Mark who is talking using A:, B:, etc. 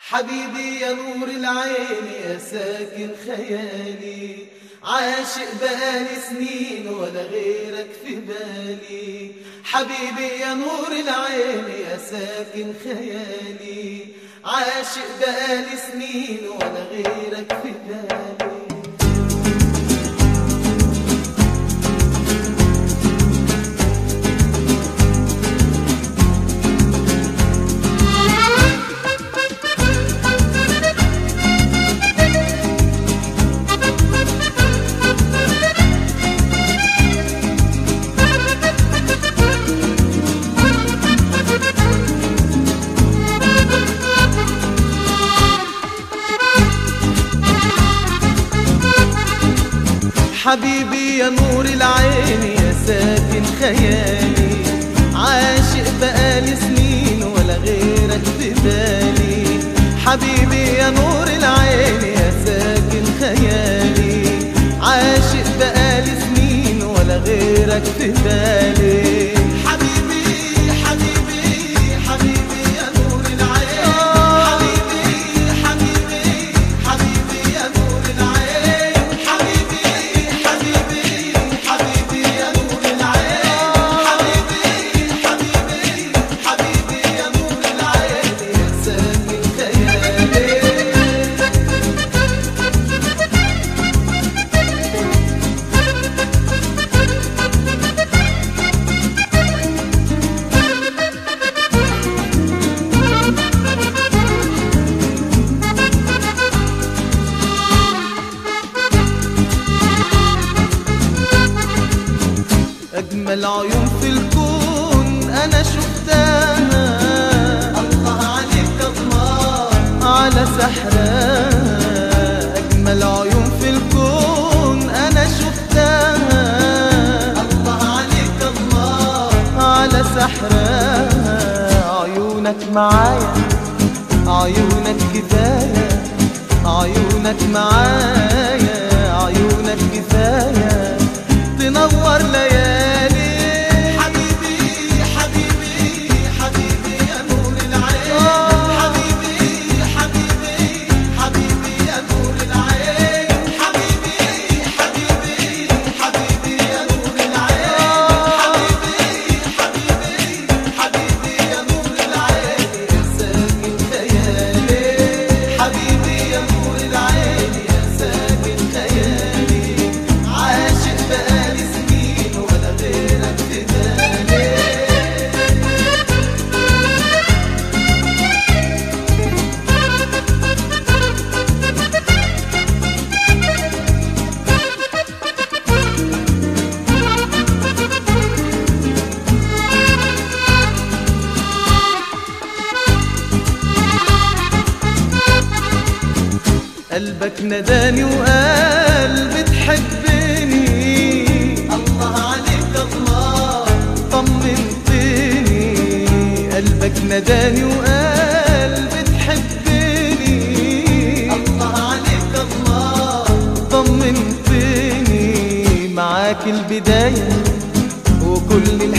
A: حبيبي يا نور العين يا ساكن خيالي، عاشق بقالي سنين ولا غيرك في بالي. حبيبي يا نور العين يا ساكن خيالي، عاشق بقالي سنين ولا غيرك في بالي. حبيبي يا نور العين يا ساكن خيالي، عاشق بقالي سنين ولا غيرك في بالي. حبيبي يا نور العين يا ساكن خيالي، عاشق بقالي سنين ولا غيرك في بالي. أجمل عيون في الكون أنا شفتها، الله عليك الله على سحرها. أجمل عيون في الكون أنا شفتها، الله عليك الله على سحرها. عيونك معايا عيونك كفاية، عيونك معايا عيونك كفاية تنور ليالي. حبيبي حبيبي حبيبي يا نور العين، حبيبي حبيبي حبيبي يا نور العين، حبيبي حبيبي حبيبي يا نور العين، حبيبي حبيبي حبيبي يا نور العين يا ساكن خيالي. حبيبي يا نور العين يا ساكن خيالي، عاشق بقالي سنين ولا غيرك في بالي. قلبك نداني وقال بتحبني، الله عليك الله طمنتني. قلبك نداني وقال بتحبني، الله عليك الله طمنتني. معاك البداية وكل